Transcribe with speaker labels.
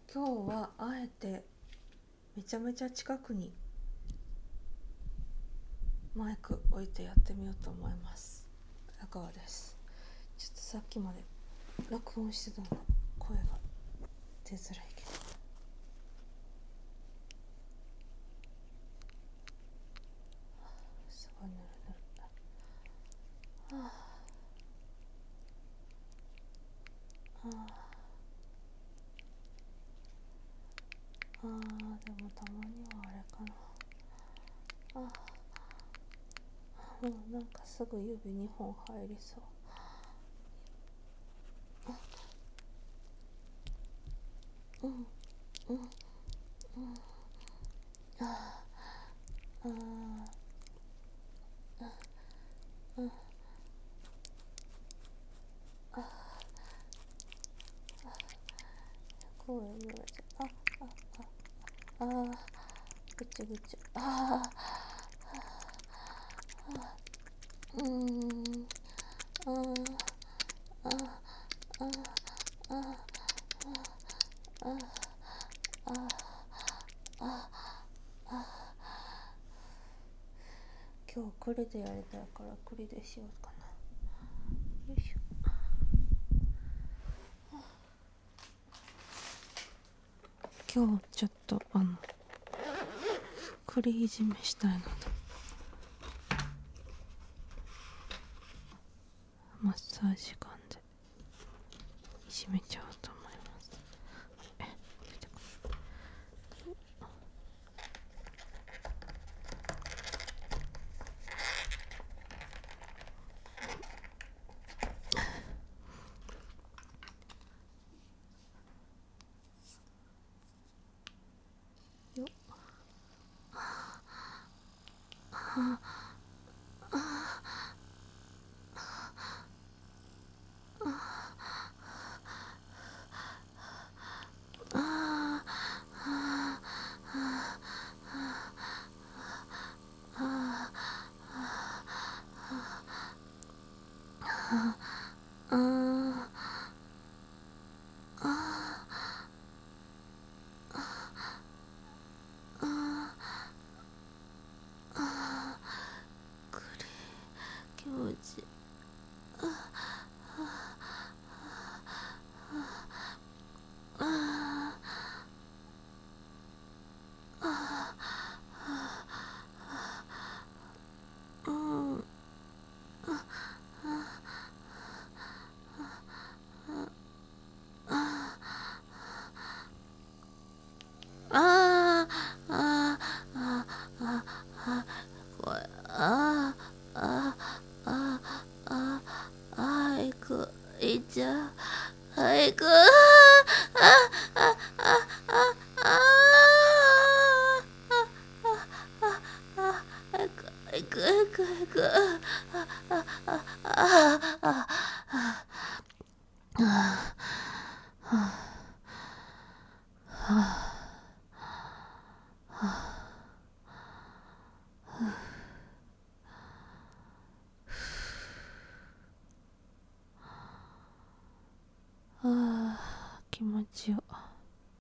Speaker 1: 今日はあえてめちゃめちゃ近くにマイク置いてやってみようと思います。中川です。ちょっとさっきまで録音してたの声が出づらいけど、すごいぬるぬる。でもたまにはあれかな。もうなんかすぐ指2本入りそう。声漏れちゃぐちゅぐちゅ。今日栗でやりたいから栗でしようかな。よいしょ。今日ちょっと栗いじめしたいのでマッサージガンでいじめちゃおうと思います。よっ。気持ちいい。行く、行っちゃう、行く、行く、気持ちよ。